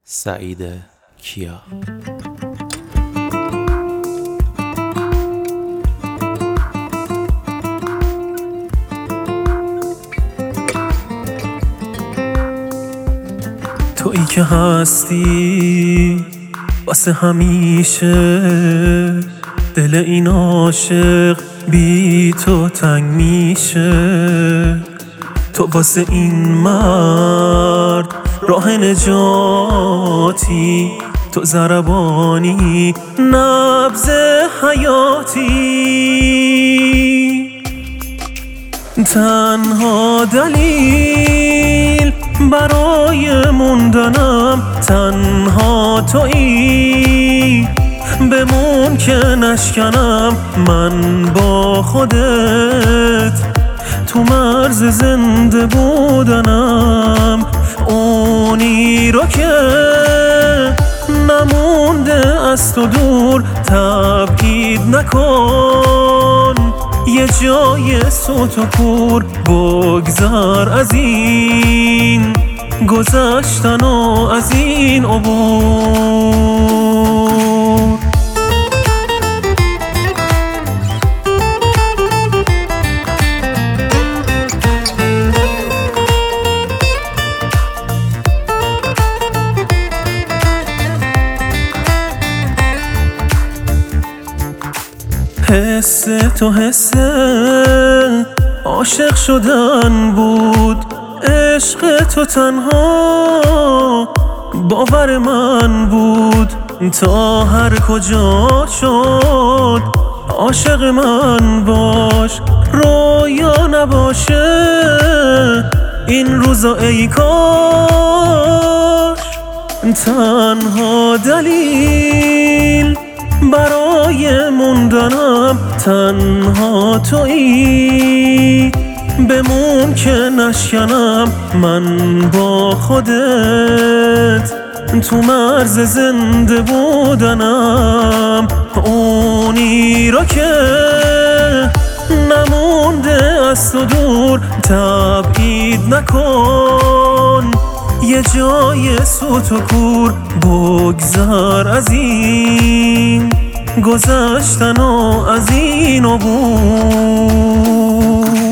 سعید کیا. تویی که هستی واسه همیشه، دل این عاشق بی تو تنگ میشه. تو واسه این مرد راه نجاتی، تو ضربانی نبض حیاتی. تنها دلیل برای موندنم تنها تویی، بمون که نشکنم من با خودت، تو مرز زنده بودنم. اونی رو که نمونده از تو دور تبعید نکن، یه جای صوت و کور بگذار از این گذشتن و از این عبور. حس تو حس عاشق شدن بود، عشق تو تنها باور من بود. تا هر کجا شد عاشق من باش، رویا نباشه این روزا ای کاش. تنها دلیل برای موندنم تنها تویی، بمون که نشکنم من با خودت، تو مرز زنده بودنم. اونی رو که نمونده از تو دور تبعید نکن، یه جای صوت و کور بگذار از این گذشتن و از این عبور.